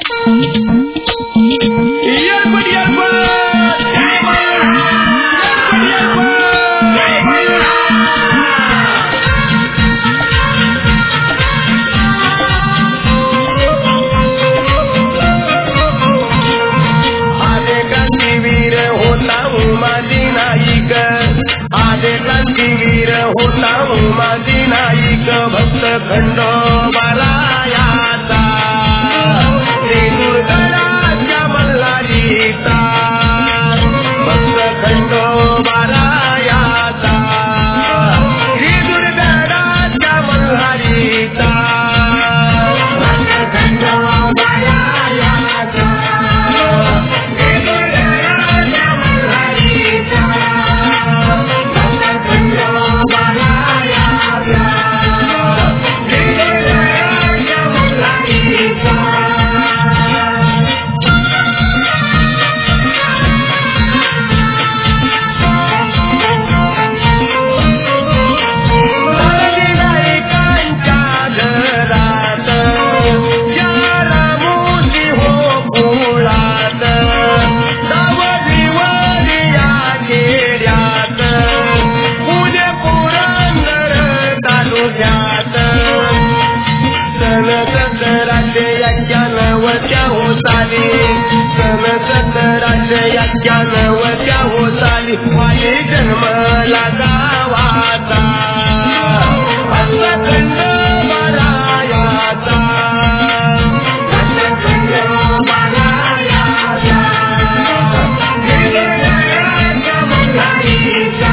क्रांतीवीर होता उमाजी नाईक भक्त खंडोबारायाचा दुर्गराच्या मल्हारीचा भक्त खंडोबारायाचा दुर्गराच्या मल्हारीचा भक्त खंडोबारायाचा नवच्या होसाली वाले जन्मला गावाचा भक्त खंडोबारायाचा भक्त खंडोबारायाचा दुर्गराच्या मल्हारीचा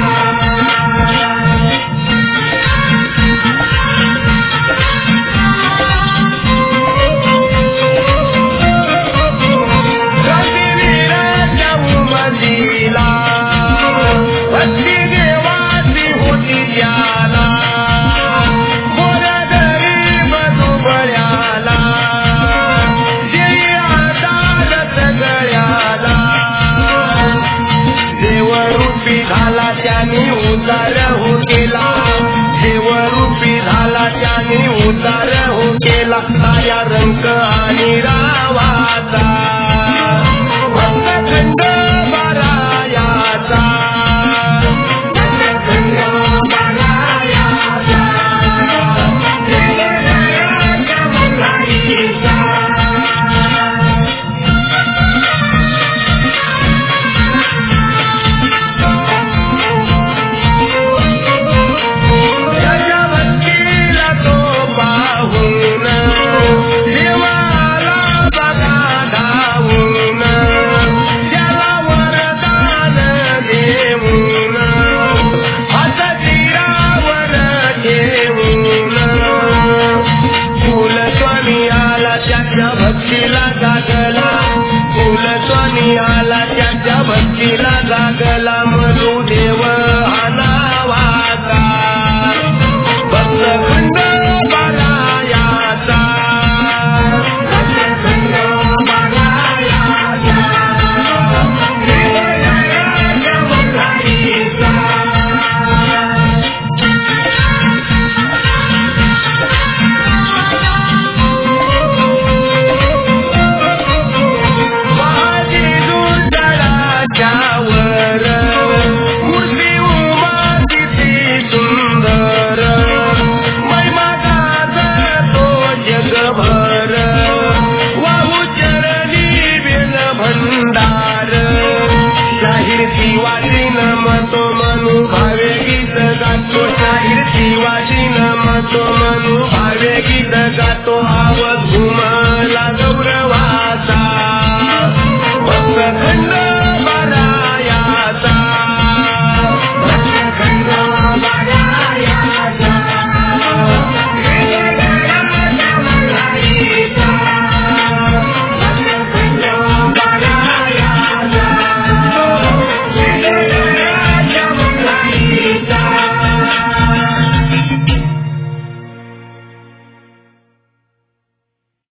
उतार हो केला देवरूपी झाला त्याने उतार हो केला साऱ्या रंग आणि रावाचा भक्त खंडोबारायाचा भक्त खंडोबारायाचा दुर्गराच्या मल्हारीचा त्याच्या भक्तीला जागला मधुदेव हा नावाचा भक्त खंडोबारायाचा भक्त खंडोबारायाचा दुर्गराच्या मल्हारीचा शिवाजी नमतो मनु भावे गीत गातो शाहीर शिवाजी नमतो मनु